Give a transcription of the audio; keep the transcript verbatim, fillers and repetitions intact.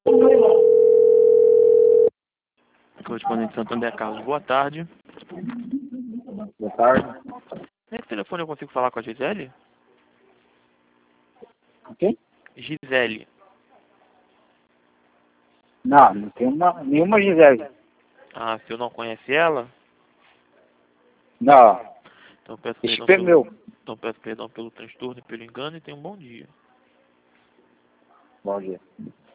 Correspondente Santander Carlos, boa tarde. Boa tarde. Nesse telefone eu consigo falar com a Gisele? O quê? Gisele. Não, não tem uma, nenhuma Gisele. Ah, o senhor não conhece ela? Não, Então peço esse perdão é pelo, meu. então peço perdão pelo transtorno e pelo engano e tenha um bom dia. Bom dia.